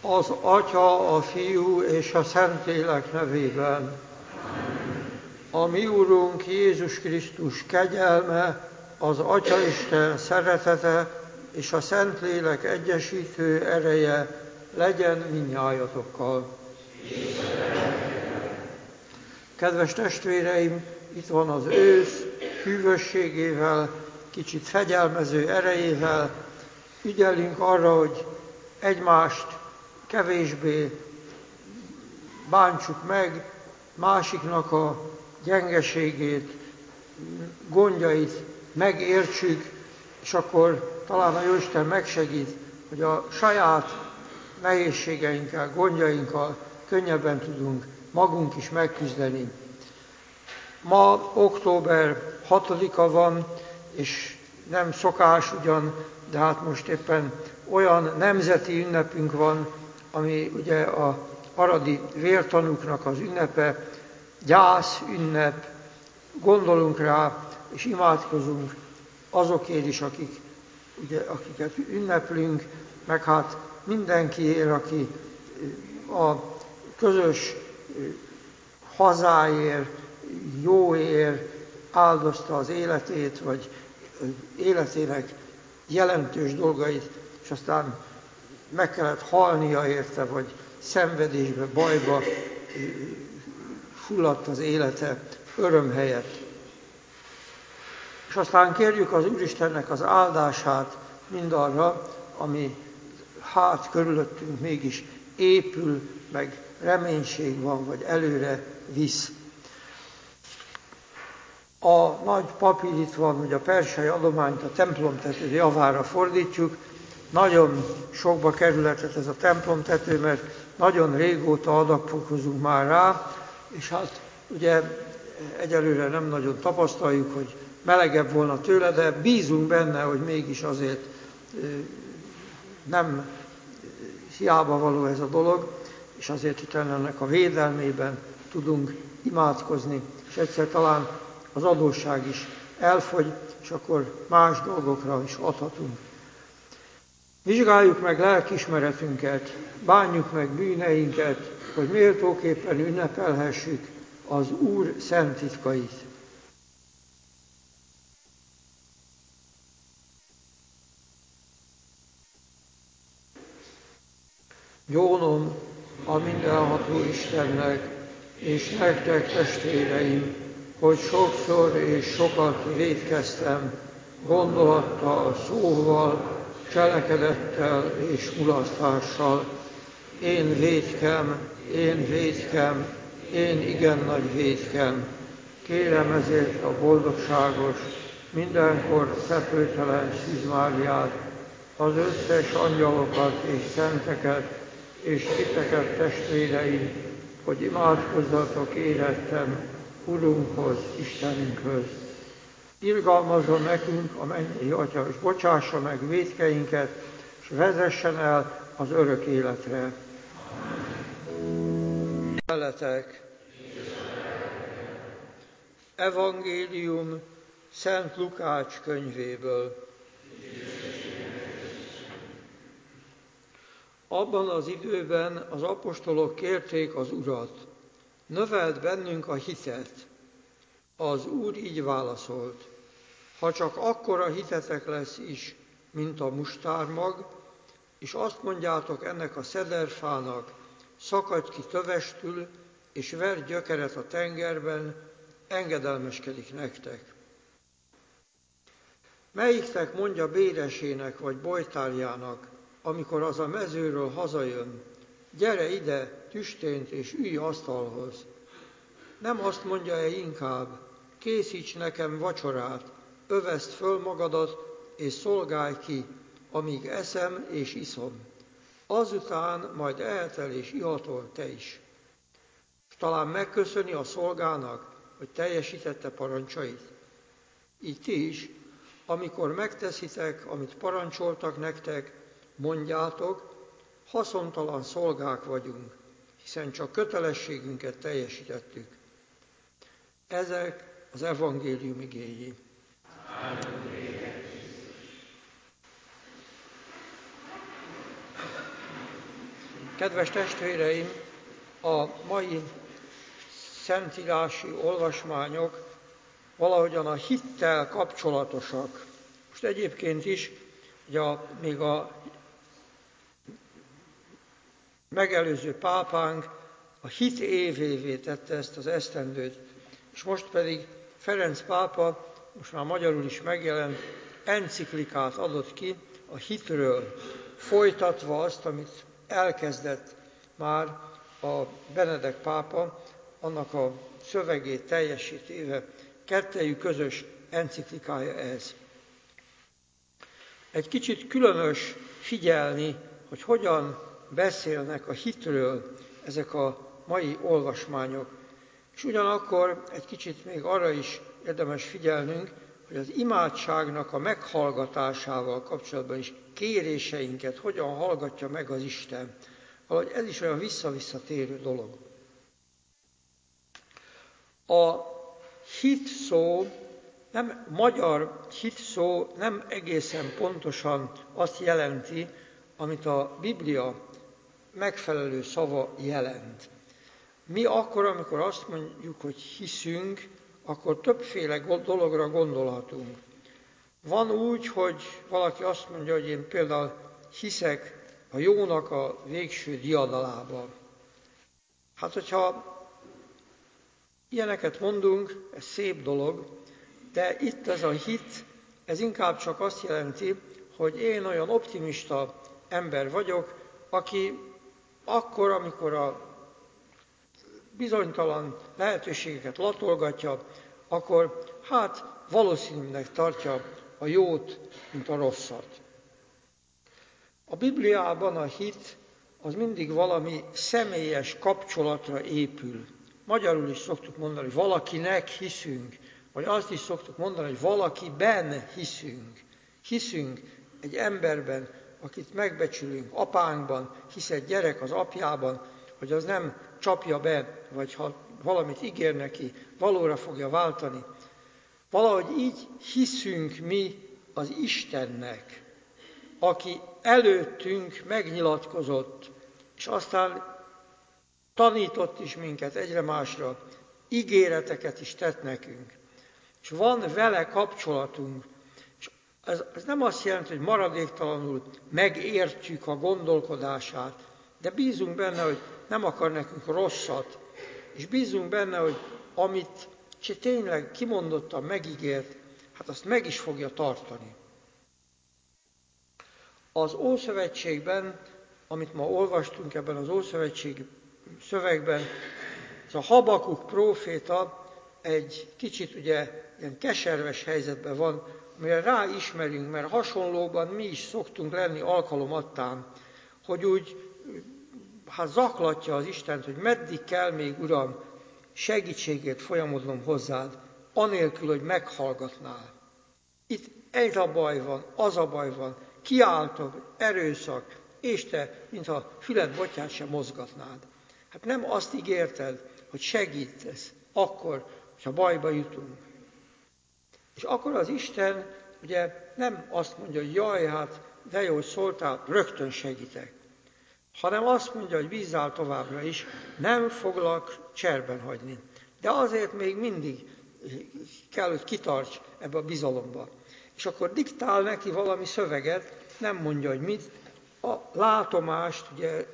Az Atya, a Fiú és a Szentlélek nevében. A mi Úrunk Jézus Krisztus kegyelme, az Atyaisten szeretete és a Szentlélek egyesítő ereje legyen mindnyájatokkal. Kedves testvéreim, itt van az ősz hűvösségével, kicsit fegyelmező erejével. Ügyelünk arra, hogy egymást kevésbé bántsuk meg, másiknak a gyengeségét, gondjait megértsük, és akkor talán a Jóisten megsegít, hogy a saját nehézségeinkkel, gondjainkkal könnyebben tudunk magunk is megküzdeni. Ma október 6-a van, és nem szokás ugyan, de hát most éppen olyan nemzeti ünnepünk van, ami ugye a aradi vértanúknak az ünnepe, gyász ünnep, gondolunk rá és imádkozunk azokért is, akiket ünneplünk, meg hát mindenkiért, aki a közös hazáért, jóért áldozta az életét, vagy életének jelentős dolgait, és aztán meg kellett halnia érte, vagy szenvedésbe, bajba fulladt az élete öröm helyett. És aztán kérjük az Úristennek az áldását mindarra, ami körülöttünk mégis épül, meg reménység van, vagy előre visz. A nagy papír itt van, hogy a persei adományt a templomtető javára fordítjuk. Nagyon sokba kerülhetett ez a templomtető, mert nagyon régóta adakozunk már rá, és hát ugye egyelőre nem nagyon tapasztaljuk, hogy melegebb volna tőle, de bízunk benne, hogy mégis azért nem hiába való ez a dolog, és azért itt ennek a védelmében tudunk imádkozni, és egyszer talán az adósság is elfogy, és akkor más dolgokra is adhatunk. Vizsgáljuk meg lelkiismeretünket, bánjuk meg bűneinket, hogy méltóképpen ünnepelhessük az Úr szent titkait. Jónom a mindenható Istennek, és nektek, testvéreim, hogy sokszor és sokat vétkeztem, gondolattal, szóval, cselekedettel és mulasztással. Én vétkem, én igen nagy vétkem. Kérem ezért a boldogságos, mindenkor fekvőtelen Szűz Máriát, az összes angyalokat és szenteket, és titeket, testvéreim, hogy imádkozzatok érettem Urunkhoz, Istenünkhöz. Irgalmazzon nekünk a mennyei Atya, és bocsássa meg vétkeinket, és vezessen el az örök életre. Veletek. Evangélium Szent Lukács könyvéből. Abban az időben az apostolok kérték az Urat, növeld bennünk a hitet. Az Úr így válaszolt, ha csak akkora hitetek lesz is, mint a mustármag, és azt mondjátok ennek a szederfának, szakadj ki tövestül, és verj gyökeret a tengerben, engedelmeskedik nektek. Melyiktek mondja béresének vagy bojtárjának, amikor az a mezőről hazajön, gyere ide, tüstént, és ülj asztalhoz. Nem azt mondja-e inkább, készíts nekem vacsorát, öveszd föl magadat, és szolgálj ki, amíg eszem és iszom. Azután majd ehetel és ihatol te is. És talán megköszöni a szolgának, hogy teljesítette parancsait. Így ti is, amikor megteszitek, amit parancsoltak nektek, mondjátok, haszontalan szolgák vagyunk, hiszen csak kötelességünket teljesítettük. Ezek az evangélium igéi. Kedves testvéreim, a mai szentírási olvasmányok valahogyan a hittel kapcsolatosak. Most egyébként is, ugye még a megelőző pápánk a hit évévé tette ezt az esztendőt, és most pedig Ferenc pápa, most már magyarul is megjelent, enciklikát adott ki a hitről, folytatva azt, amit elkezdett már a Benedek pápa, annak a szövegét teljesítéve. Kettejük közös enciklikája ez. Egy kicsit különös figyelni, hogy hogyan beszélnek a hitről ezek a mai olvasmányok. És ugyanakkor egy kicsit még arra is érdemes figyelnünk, hogy az imádságnak a meghallgatásával kapcsolatban is kéréseinket hogyan hallgatja meg az Isten. Valahogy ez is olyan vissza-visszatérő dolog. A hit szó, magyar hit szó nem egészen pontosan azt jelenti, amit a Biblia megfelelő szava jelent. Mi akkor, amikor azt mondjuk, hogy hiszünk, akkor többféle dologra gondolhatunk. Van úgy, hogy valaki azt mondja, hogy én például hiszek a jónak a végső diadalába. Hát, hogyha ilyeneket mondunk, ez szép dolog, de itt ez a hit, ez inkább csak azt jelenti, hogy én olyan optimista ember vagyok, aki akkor, amikor a bizonytalan lehetőségeket latolgatja, akkor hát valószínűleg tartja a jót, mint a rosszat. A Bibliában a hit az mindig valami személyes kapcsolatra épül. Magyarul is szoktuk mondani, hogy valakinek hiszünk, vagy azt is szoktuk mondani, hogy valakiben hiszünk. Hiszünk egy emberben, akit megbecsülünk, apánkban, hisz egy gyerek az apjában, hogy az nem csapja be, vagy ha valamit ígér neki, valóra fogja váltani. Valahogy így hiszünk mi az Istennek, aki előttünk megnyilatkozott, és aztán tanított is minket egyre másra, ígéreteket is tett nekünk. És van vele kapcsolatunk. És ez nem azt jelenti, hogy maradéktalanul megértjük a gondolkodását, de bízunk benne, hogy nem akar nekünk rosszat, és bízunk benne, hogy amit tényleg kimondottan megígért, hát azt meg is fogja tartani. Az Ószövetségben, amit ma olvastunk ebben az Ószövetségi szövegben, ez a Habakuk próféta egy kicsit ugye ilyen keserves helyzetben van, amire ráismerünk, mert hasonlóban mi is szoktunk lenni alkalomattán, hogy úgy zaklatja az Istent, hogy meddig kell még, Uram, segítségét folyamodnom hozzád, anélkül, hogy meghallgatnál. Itt egy a baj van, az a baj van, kiáltok, erőszak, és te, mintha füled botját sem mozgatnád. Hát nem azt ígérted, hogy segítesz akkor, ha bajba jutunk. És akkor az Isten ugye nem azt mondja, hogy jaj, hát de jó, hogy szóltál, rögtön segítek. Hanem azt mondja, hogy bízzál továbbra is, nem foglak cserben hagyni. De azért még mindig kell, hogy kitarts ebbe a bizalomba. És akkor diktál neki valami szöveget, nem mondja, hogy mit, a látomást, ugye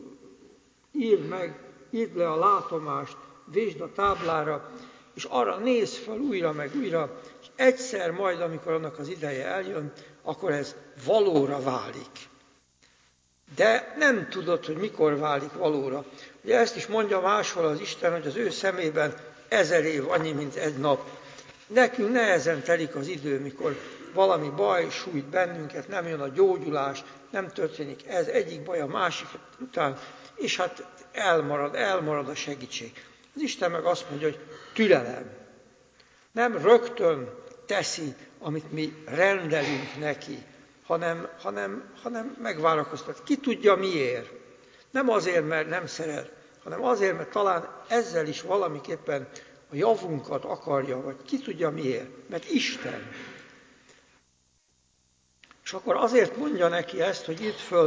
írd le a látomást, vésd a táblára, és arra nézz fel újra meg újra, és egyszer majd, amikor annak az ideje eljön, akkor ez valóra válik. De nem tudod, hogy mikor válik valóra. Ugye ezt is mondja máshol az Isten, hogy az ő szemében 1000 év annyi, mint egy nap. Nekünk nehezen telik az idő, mikor valami baj sújt bennünket, nem jön a gyógyulás, nem történik ez, egyik baj a másik után, és hát elmarad a segítség. Az Isten meg azt mondja, hogy türelem. Nem rögtön teszi, amit mi rendelünk neki, hanem megvárakoztat. Ki tudja miért? Nem azért, mert nem szeret, hanem azért, mert talán ezzel is valamiképpen a javunkat akarja, vagy ki tudja miért, mert Isten. És akkor azért mondja neki ezt, hogy írd föl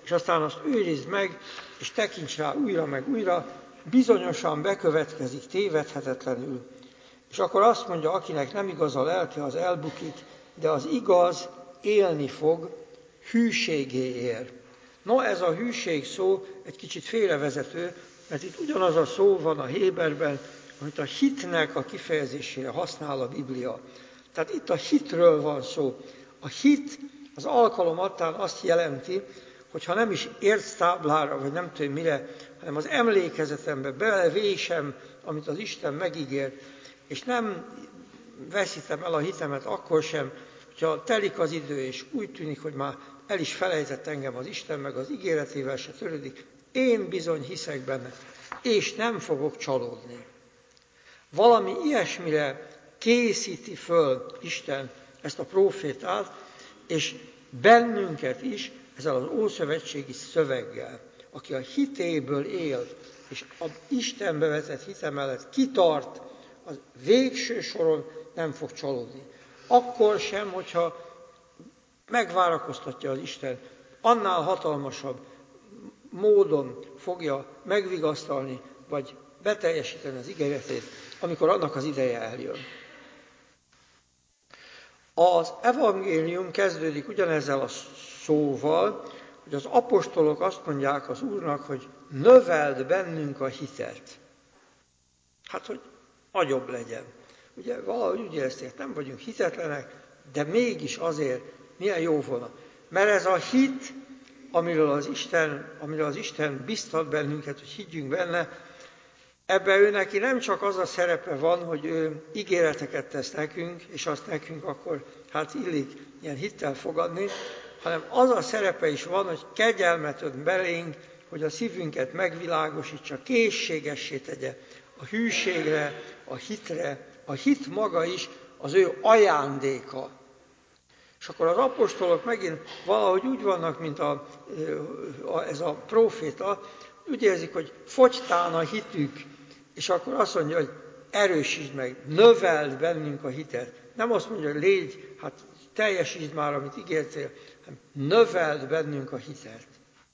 és aztán azt őrizd meg, és tekints rá újra meg újra, bizonyosan bekövetkezik tévedhetetlenül. És akkor azt mondja, akinek nem igaz a lelke, az elbukik, de az igaz élni fog hűségéért. Na, ez a hűség szó egy kicsit félrevezető, mert itt ugyanaz a szó van a héberben, amit a hitnek a kifejezésére használ a Biblia. Tehát itt a hitről van szó. A hit az alkalomattán azt jelenti, hogy ha nem is értsz táblára, vagy nem tudom mire, hanem az emlékezetembe belevésem, amit az Isten megígért, és nem veszítem el a hitemet akkor sem, hogyha telik az idő, és úgy tűnik, hogy már el is felejtett engem az Isten, meg az ígéretével se törődik, én bizony hiszek benne, és nem fogok csalódni. Valami ilyesmire készíti föl Isten ezt a prófétát, és bennünket is ezzel az ószövetségi szöveggel, aki a hitéből él, és az Istenbe vetett hite mellett kitart, az végső soron nem fog csalódni. Akkor sem, hogyha megvárakoztatja az Isten, annál hatalmasabb módon fogja megvigasztalni, vagy beteljesíteni az ígéretét, amikor annak az ideje eljön. Az evangélium kezdődik ugyanezzel a szóval, hogy az apostolok azt mondják az Úrnak, hogy növeld bennünk a hitet. Hát, hogy nagyobb legyen. Ugye valahogy úgy érezték, nem vagyunk hitetlenek, de mégis azért milyen jó volna. Mert ez a hit, amiről az Isten biztat bennünket, hogy higgyünk benne, ebben ő neki nem csak az a szerepe van, hogy ő ígéreteket tesz nekünk, és azt nekünk akkor hát illik ilyen hittel fogadni, hanem az a szerepe is van, hogy kegyelmet önt belénk, hogy a szívünket megvilágosítsa, készségessé tegye a hűségre, a hitre. A hit maga is az ő ajándéka. És akkor az apostolok megint valahogy úgy vannak, mint ez a próféta, úgy érzik, hogy fogytán a hitük, és akkor azt mondja, hogy erősítsd meg, növeld bennünk a hitet. Nem azt mondja, hogy légy, hát teljesítsd már, amit ígértél, hanem növeld bennünk a hitet.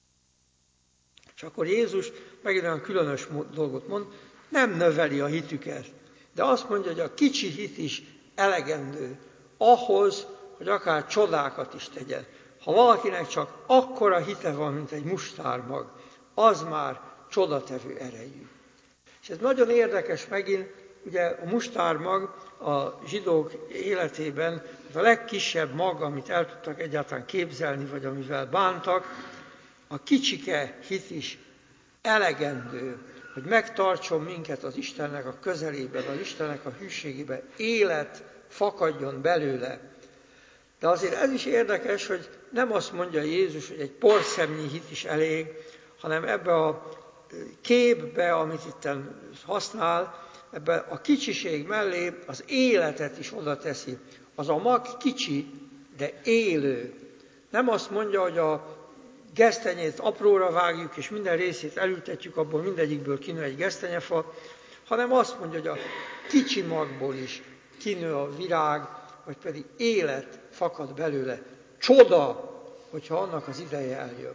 És akkor Jézus megint olyan különös dolgot mond, nem növeli a hitüket, de azt mondja, hogy a kicsi hit is elegendő ahhoz, hogy akár csodákat is tegyen. Ha valakinek csak akkora hite van, mint egy mustármag, az már csodatevő erejű. És ez nagyon érdekes megint, ugye a mustármag a zsidók életében a legkisebb mag, amit el tudtak egyáltalán képzelni, vagy amivel bántak, a kicsike hit is elegendő, hogy megtartson minket az Istennek a közelében, az Istennek a hűségében, élet fakadjon belőle. De azért ez is érdekes, hogy nem azt mondja Jézus, hogy egy porszemnyi hit is elég, hanem ebbe a képbe, amit itt használ, ebbe a kicsiség mellé az életet is oda teszi. Az a mag kicsi, de élő. Nem azt mondja, hogy a gesztenyét apróra vágjuk, és minden részét elültetjük, abból mindegyikből kinő egy gesztenyefa, hanem azt mondja, hogy a kicsi magból is kinő a virág, vagy pedig élet fakad belőle. Csoda, hogyha annak az ideje eljön.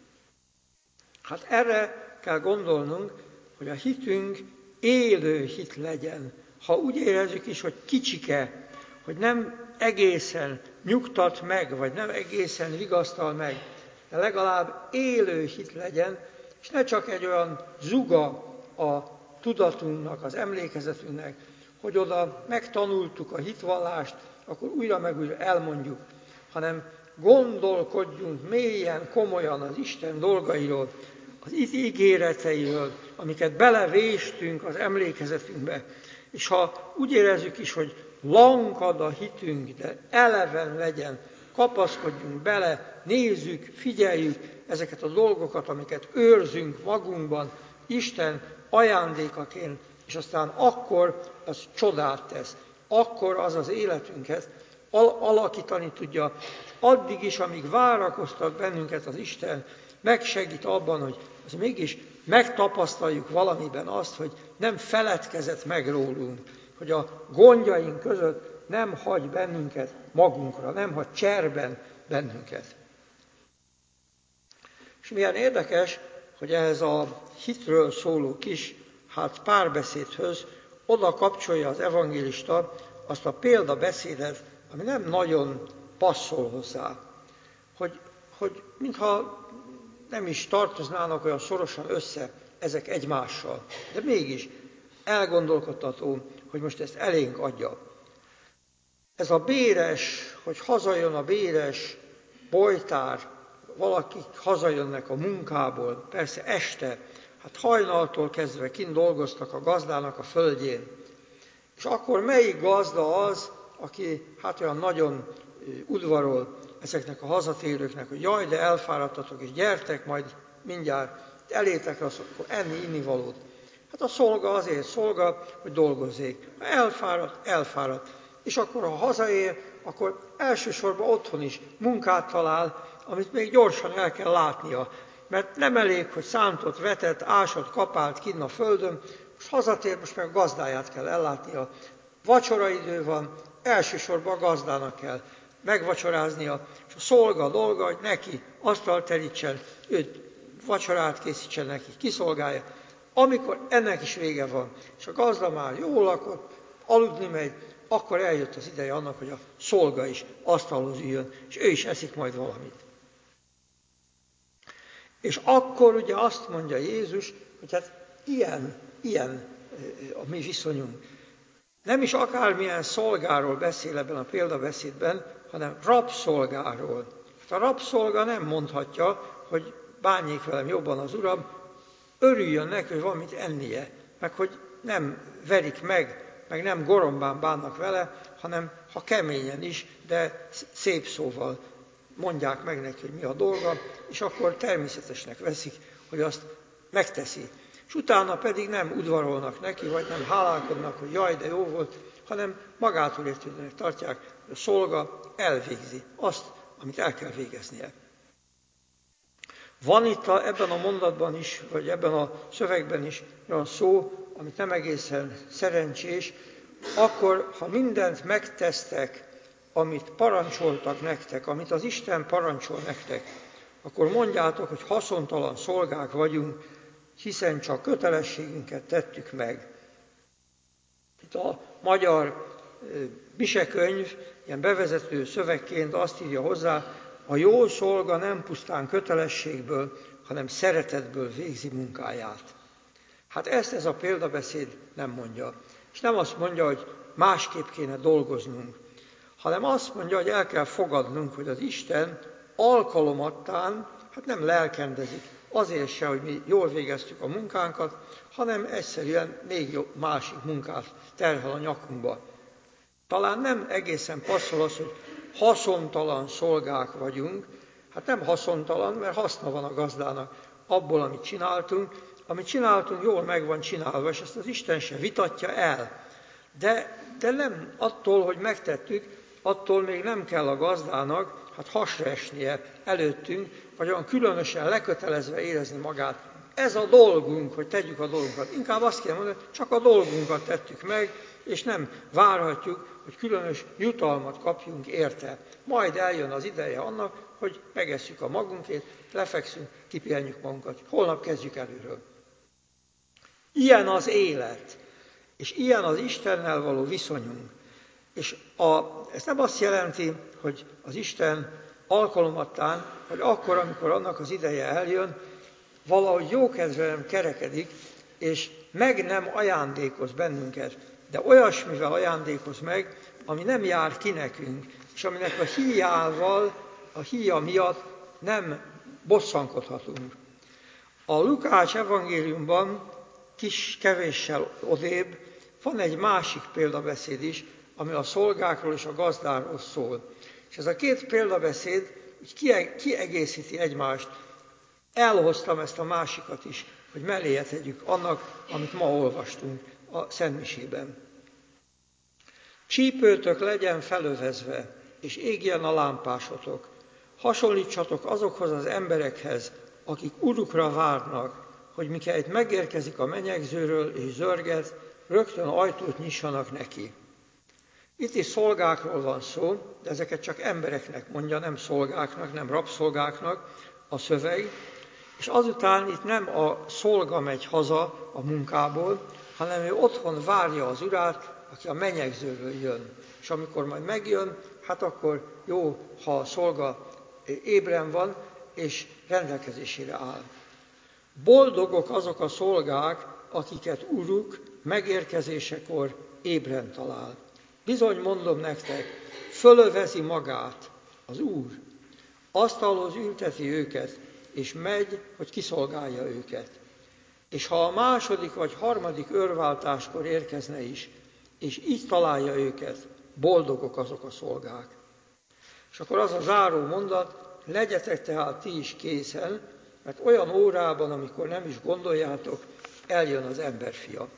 Hát erre kell gondolnunk, hogy a hitünk élő hit legyen. Ha úgy érezzük is, hogy kicsike, hogy nem egészen nyugtat meg, vagy nem egészen vigasztal meg, de legalább élő hit legyen, és ne csak egy olyan zuga a tudatunknak, az emlékezetünknek, hogy oda megtanultuk a hitvallást, akkor újra meg újra elmondjuk, hanem gondolkodjunk mélyen, komolyan az Isten dolgairól, az ígéreteiről, amiket belevéstünk az emlékezetünkbe. És ha úgy érezzük is, hogy lankad a hitünk, de eleven legyen, kapaszkodjunk bele, nézzük, figyeljük ezeket a dolgokat, amiket őrzünk magunkban, Isten ajándékaként, és aztán akkor az csodát tesz. Akkor az az életünket alakítani tudja, és addig is, amíg várakoztat bennünket az Isten, megsegít abban, hogy az mégis megtapasztaljuk valamiben azt, hogy nem feledkezett meg rólunk, hogy a gondjaink között nem hagy bennünket magunkra, nem hagy cserben bennünket. És milyen érdekes, hogy ehhez a hitről szóló kis párbeszédhöz oda kapcsolja az evangélista azt a példabeszédet, ami nem nagyon passzol hozzá. Hogy mintha nem is tartoznának olyan szorosan össze ezek egymással. De mégis elgondolkodtató, hogy most ezt elénk adja. Ez a béres, hogy hazajön a béres bojtár, valakik hazajönnek a munkából, persze este, hajnaltól kezdve kint dolgoztak a gazdának a földjén. És akkor melyik gazda az, aki olyan nagyon udvarol ezeknek a hazatérőknek, hogy jaj, de elfáradtatok, és gyertek, majd mindjárt elétek az, akkor enni, innivalót. A szolga azért szolga, hogy dolgozzék. Ha elfáradt. És akkor, ha hazaér, akkor elsősorban otthon is munkát talál, amit még gyorsan el kell látnia. Mert nem elég, hogy szántott, vetett, ásott, kapált kinn a földön, most hazatér, most meg a gazdáját kell ellátnia. Vacsoraidő van, elsősorban a gazdának kell megvacsoráznia, és a szolga dolga, hogy neki asztalt terítsen, őt vacsorát készítsen neki, kiszolgálja. Amikor ennek is vége van, és a gazda már jól lakott, aludni megy, akkor eljött az ideje annak, hogy a szolga is asztalhoz üljön, és ő is eszik majd valamit. És akkor ugye azt mondja Jézus, hogy ilyen a mi viszonyunk. Nem is akármilyen szolgáról beszél ebben a példabeszédben, hanem rabszolgáról. A rabszolga nem mondhatja, hogy bánjék velem jobban az uram, örüljön neki, hogy van mit ennie, meg hogy nem verik meg nem gorombán bánnak vele, hanem ha keményen is, de szép szóval mondják meg neki, hogy mi a dolga, és akkor természetesnek veszik, hogy azt megteszi. És utána pedig nem udvarolnak neki, vagy nem hálálkodnak, hogy jaj, de jó volt, hanem magától értetődőnek tartják, hogy a szolga elvégzi azt, amit el kell végeznie. Van itt ebben a mondatban is, vagy ebben a szövegben is olyan szó, amit nem egészen szerencsés, akkor, ha mindent megtesztek, amit parancsoltak nektek, amit az Isten parancsol nektek, akkor mondjátok, hogy haszontalan szolgák vagyunk, hiszen csak kötelességünket tettük meg. Itt a magyar misekönyv ilyen bevezető szövegként azt írja hozzá, a jó szolga nem pusztán kötelességből, hanem szeretetből végzi munkáját. Ezt ez a példabeszéd nem mondja. És nem azt mondja, hogy másképp kéne dolgoznunk, hanem azt mondja, hogy el kell fogadnunk, hogy az Isten alkalomattán, nem lelkendezik azért se, hogy mi jól végeztük a munkánkat, hanem egyszerűen még másik munkát terhel a nyakunkba. Talán nem egészen passzol az, hogy haszontalan szolgák vagyunk. Nem haszontalan, mert haszna van a gazdának abból, amit csináltunk. Amit csináltunk, jól meg van csinálva, és ezt az Isten se vitatja el. De nem attól, hogy megtettük, attól még nem kell a gazdának hasra esnie előttünk, vagy olyan különösen lekötelezve érezni magát. Ez a dolgunk, hogy tegyük a dolgunkat. Inkább azt kell mondani, hogy csak a dolgunkat tettük meg, és nem várhatjuk, hogy különös jutalmat kapjunk érte. Majd eljön az ideje annak, hogy megesszük a magunkét, lefekszünk, kipihenjük magunkat. Holnap kezdjük előről. Ilyen az élet, és ilyen az Istennel való viszonyunk. És ez nem azt jelenti, hogy az Isten alkalomattán, hogy akkor, amikor annak az ideje eljön, valahogy jókedvűen kerekedik, és meg nem ajándékoz bennünket, de olyasmivel ajándékoz meg, ami nem jár ki nekünk, és aminek a híjával, a híja miatt nem bosszankodhatunk. A Lukács evangéliumban kevéssel odébb van egy másik példabeszéd is, ami a szolgákról és a gazdáról szól. És ez a két példabeszéd kiegészíti egymást. Elhoztam ezt a másikat is, hogy melléje tegyük annak, amit ma olvastunk a Szentmisében. Csípőtök legyen felövezve, és égjen a lámpásotok. Hasonlítsatok azokhoz az emberekhez, akik urukra várnak, hogy miként megérkezik a menyegzőről és zörget, rögtön ajtót nyissanak neki. Itt is szolgákról van szó, de ezeket csak embereknek mondja, nem szolgáknak, nem rabszolgáknak a szöveg, És azután itt nem a szolga megy haza a munkából, hanem ő otthon várja az urát, aki a menyegzőről jön. És amikor majd megjön, hát akkor jó, ha a szolga ébren van, és rendelkezésére áll. Boldogok azok a szolgák, akiket uruk megérkezésekor ébren talál. Bizony mondom nektek, fölövezi magát az Úr, asztalhoz ülteti őket, és megy, hogy kiszolgálja őket. És ha a második vagy harmadik őrváltáskor érkezne is, és így találja őket, boldogok azok a szolgák. És akkor az a záró mondat, legyetek tehát ti is készen, mert olyan órában, amikor nem is gondoljátok, eljön az emberfia.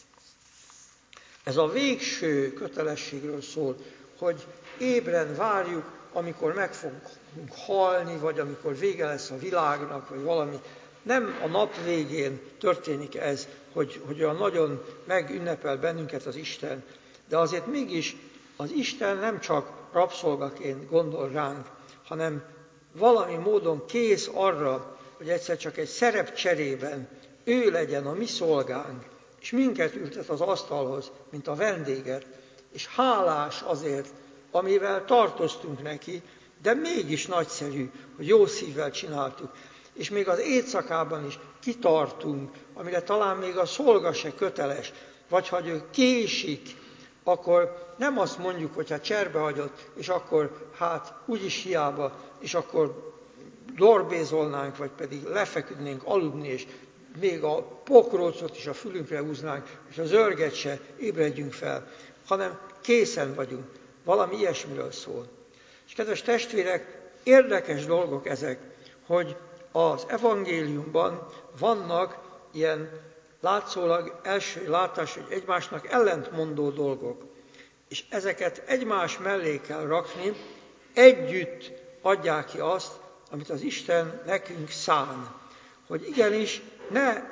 Ez a végső kötelességről szól, hogy ébren várjuk, amikor meg fogunk halni, vagy amikor vége lesz a világnak, vagy valami. Nem a nap végén történik ez, hogy olyan nagyon megünnepel bennünket az Isten, de azért mégis az Isten nem csak rabszolgaként gondol ránk, hanem valami módon kész arra, hogy egyszer csak egy szerepcserében ő legyen a mi szolgánk, és minket ültet az asztalhoz, mint a vendéget, és hálás azért, amivel tartoztunk neki, de mégis nagyszerű, hogy jó szívvel csináltuk. És még az éjszakában is kitartunk, amire talán még a szolga se köteles, vagy ha ő késik, akkor nem azt mondjuk, hogy hát cserbehagyott, és akkor hát úgyis hiába, és akkor dorbézolnánk, vagy pedig lefeküdnénk aludni, és még a pokrócot is a fülünkre húznánk, és az örget se ébredjünk fel, hanem készen vagyunk. Valami ilyesmiről szól. És kedves testvérek, érdekes dolgok ezek, hogy az evangéliumban vannak ilyen látszólag első látás, hogy egymásnak ellentmondó dolgok. És ezeket egymás mellé kell rakni, együtt adják ki azt, amit az Isten nekünk szán. Hogy igenis ne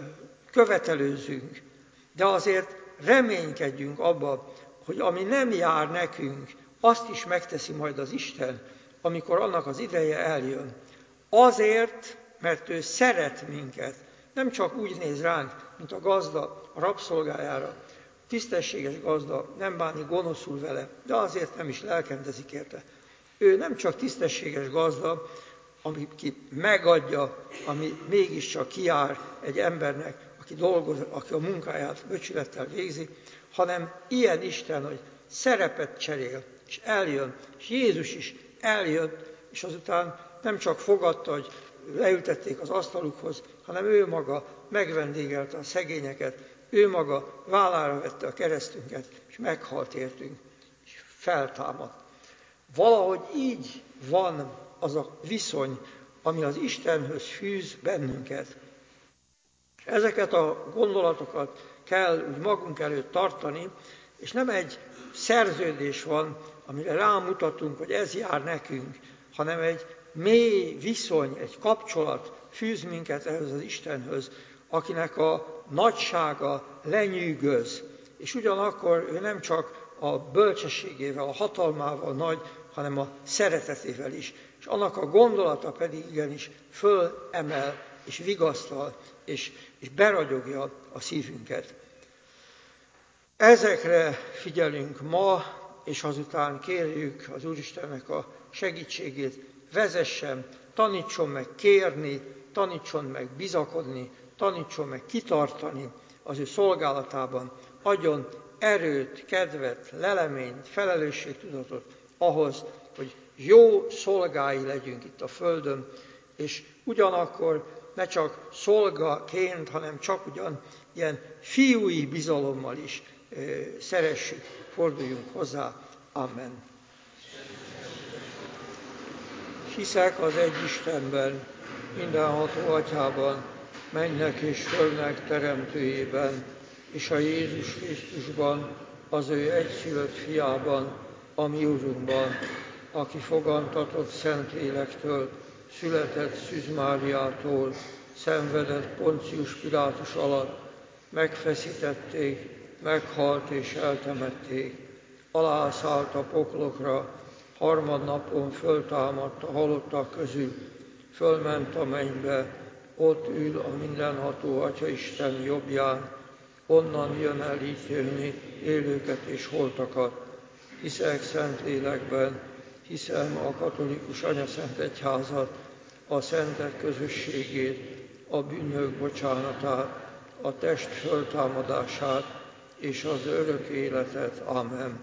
követelőzzünk, de azért reménykedjünk abba, hogy ami nem jár nekünk, azt is megteszi majd az Isten, amikor annak az ideje eljön. Azért, mert ő szeret minket. Nem csak úgy néz ránk, mint a gazda a rabszolgájára. Tisztességes gazda, nem bánik gonoszul vele, de azért nem is lelkendezik érte. Ő nem csak tisztességes gazda, aki megadja, ami mégiscsak kijár egy embernek, aki dolgozik, aki a munkáját becsülettel végzi, hanem ilyen Isten, hogy szerepet cserél, és eljön, és Jézus is eljött, és azután nem csak fogadta, hogy leültették az asztalukhoz, hanem ő maga megvendégelte a szegényeket, ő maga vállára vette a keresztünket, és meghalt értünk, és feltámadt. Valahogy így van az a viszony, ami az Istenhöz fűz bennünket. És ezeket a gondolatokat kell úgy magunk előtt tartani, és nem egy szerződés van, amire rámutatunk, hogy ez jár nekünk, hanem egy mély viszony, egy kapcsolat fűz minket ehhez az Istenhöz, akinek a nagysága lenyűgöz. És ugyanakkor ő nem csak a bölcsességével, a hatalmával nagy, hanem a szeretetével is. És annak a gondolata pedig igenis fölemel, és vigasztal, és beragyogja a szívünket. Ezekre figyelünk ma, és azután kérjük az Úristennek a segítségét, vezessen, tanítson meg kérni, tanítson meg bizakodni, tanítson meg kitartani az ő szolgálatában, adjon erőt, kedvet, leleményt, felelősségtudatot ahhoz, hogy jó szolgái legyünk itt a földön, és ugyanakkor ne csak szolgaként, hanem csak ugyan ilyen fiúi bizalommal is szeressük, forduljunk hozzá. Amen. Hiszek az egy Istenben, mindenható Atyában, mennek és földnek teremtőjében, és a Jézus Krisztusban, az ő egyszülött fiában, a mi Urunkban, aki fogantatott Szentlélektől, született Szűz Máriától, szenvedett Poncius Pilátus alatt, megfeszítették, meghalt és eltemették, alászállt a poklokra, harmadnapon föltámadt a halottak közül, fölment a mennybe, ott ül a mindenható Atyaisten jobbján, onnan jön el ítélni élőket és holtakat. Hiszek Szentlélekben, hiszem a katolikus anyaszent egyházat, a szentek közösségét, a bűnök bocsánatát, a test föltámadását és az örök életet. Amen.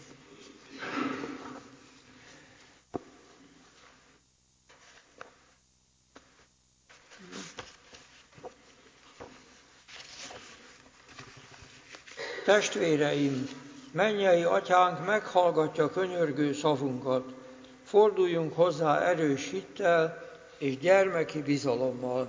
Testvéreim, mennyei Atyánk meghallgatja könyörgő szavunkat. Forduljunk hozzá erős hittel és gyermeki bizalommal.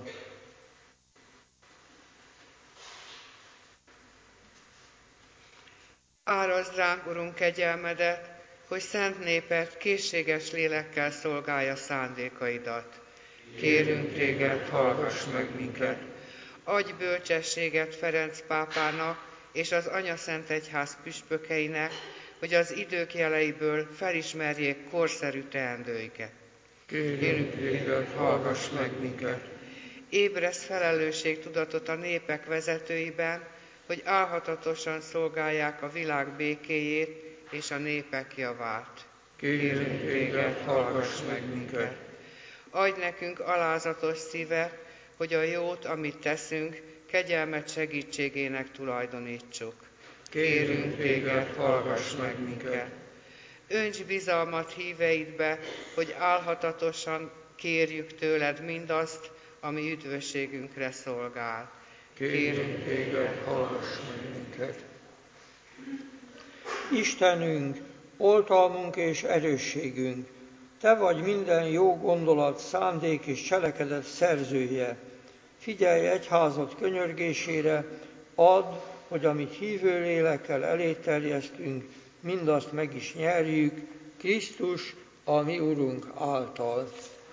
Árazd ránk, Urunk, kegyelmedet, hogy szent néped készséges lélekkel szolgálja szándékaidat. Kérünk téged, hallgass meg minket. Adj bölcsességet Ferenc pápának és az Anyaszent Egyház püspökeinek, hogy az idők jeleiből felismerjék korszerű teendőiket. Kérünk téged, hallgass meg minket. Ébresz felelősségtudatot a népek vezetőiben, hogy álhatatosan szolgálják a világ békéjét és a népek javát. Kérünk téged, hallgass meg minket. Adj nekünk alázatos szívet, hogy a jót, amit teszünk, kegyelmed segítségének tulajdonítsuk. Kérünk téged, hallgass meg minket. Önts bizalmat híveidbe, hogy álhatatosan kérjük tőled mindazt, ami üdvösségünkre szolgál. Kérünk téged, hallgass meg minket. Istenünk, oltalmunk és erősségünk, te vagy minden jó gondolat, szándék és cselekedet szerzője. Figyelj egyházad könyörgésére, add, hogy amit hívő lélekkel elé terjesztünk, mindazt meg is nyerjük, Krisztus, a mi Urunk által.